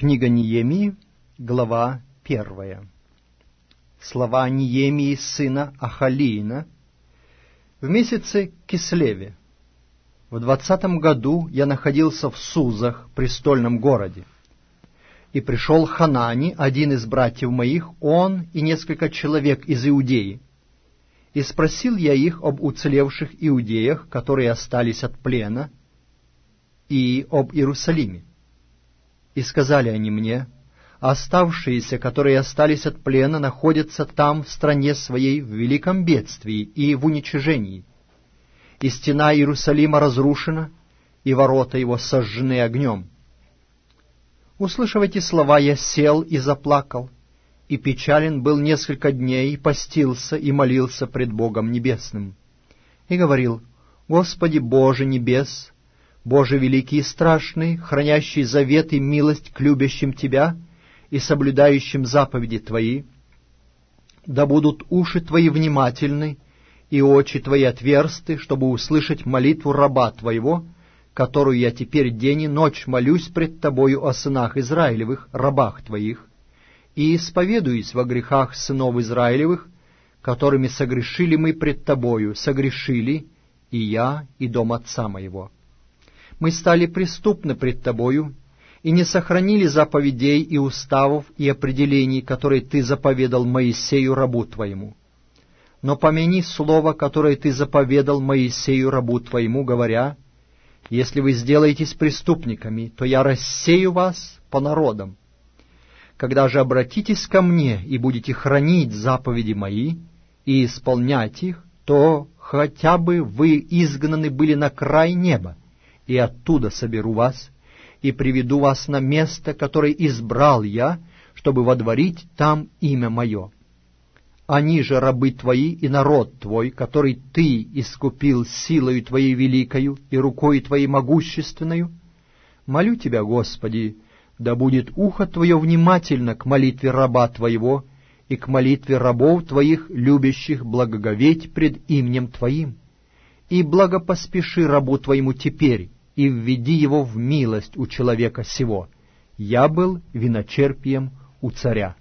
Книга Неемии, глава 1. Слова Неемии, сына Ахалиина. В месяце Кислеве, в 20 году, я находился в Сузах, престольном городе. И пришел Ханани, один из братьев моих, он и несколько человек из Иудеи. И спросил я их об уцелевших иудеях, которые остались от плена, и об Иерусалиме. И сказали они мне: оставшиеся, которые остались от плена, находятся там, в стране своей, в великом бедствии и в уничижении. И стена Иерусалима разрушена, и ворота его сожжены огнем. Услышав эти слова, я сел и заплакал, и печален был несколько дней, и постился, и молился пред Богом Небесным. И говорил: Господи Боже небес, Боже великий и страшный, хранящий завет и милость к любящим Тебя и соблюдающим заповеди Твои, да будут уши Твои внимательны и очи Твои отверсты, чтобы услышать молитву раба Твоего, которую я теперь день и ночь молюсь пред Тобою о сынах Израилевых, рабах Твоих, и исповедуюсь во грехах сынов Израилевых, которыми согрешили мы пред Тобою, согрешили и я, и дом отца моего. Мы стали преступны пред Тобою, и не сохранили заповедей и уставов и определений, которые Ты заповедал Моисею рабу Твоему. Но помяни слово, которое Ты заповедал Моисею рабу Твоему, говоря: если вы сделаетесь преступниками, то я рассею вас по народам. Когда же обратитесь ко мне и будете хранить заповеди Мои и исполнять их, то хотя бы вы изгнаны были на край неба, и оттуда соберу вас, и приведу вас на место, которое избрал я, чтобы водворить там имя Мое. Они же рабы Твои и народ Твой, который Ты искупил силою Твоей великою и рукой Твоей могущественною. Молю Тебя, Господи, да будет ухо Твое внимательно к молитве раба Твоего и к молитве рабов Твоих, любящих благоговеть пред именем Твоим. И благопоспеши рабу Твоему теперь, и введи его в милость у человека сего. Я был виночерпием у царя.